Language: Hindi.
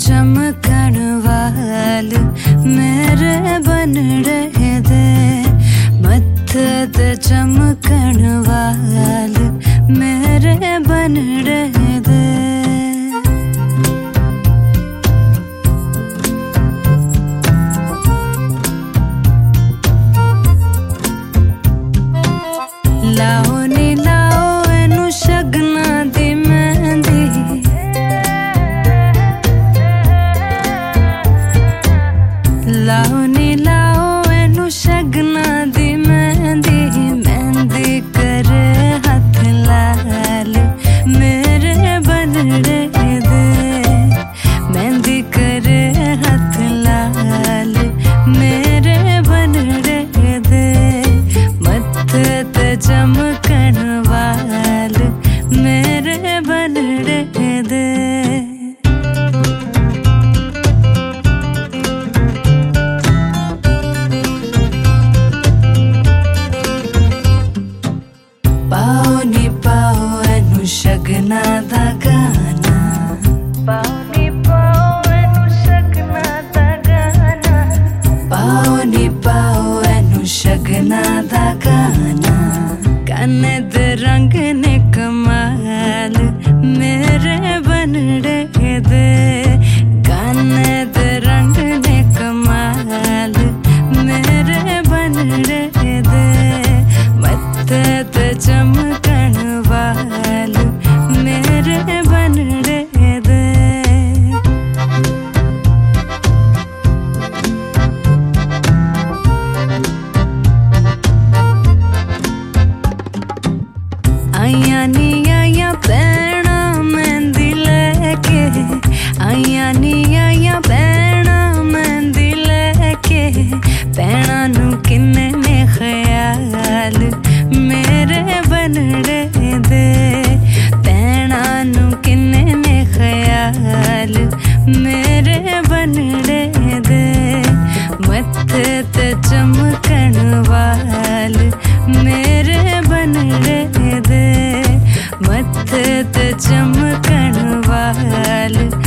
चमकण वाल मेरे बन रहे दे, मत्थे ते चमकण वाल मेरे बन रहे दे। लाओ नी लाओ एनू शगना दी मेहंदी, लाओ नी लाओ एनू शगना दी मेहंदी, मेहंदी करे हाथ लाल मेरे बन रहे दे, मेहंदी करे हाथ लाल मेरे बन रहे दे, मत्थे ते चमकण वाल मेरे बन रहे दे। पाओ नी पाओ एनू शगना दा गाना, पाओ नी पाओ एनू शगना दा गाना, पाओ नी पाओ एनू शगना दा गाना, काने दे रंग ने कमाल मेरे बन रहे दे, काने दे रंग ने कमाल मेरे बन रहे दे, मत्थे ते चमकण वाल मेरे बन रहे दे। आइया नी आइया भैणा मेहंदी लेके, आइया नी आइया भैणा मेहंदी लेके, भैणा नू किन्ने ने ख्याल मेरे बन रहे दे, भैणा नू किन्ने ने ख्याल मेरे बन रहे दे, मत्थे ते चमकण वाल मेरे बन रहे दे, मत्थे ते चमकण वाल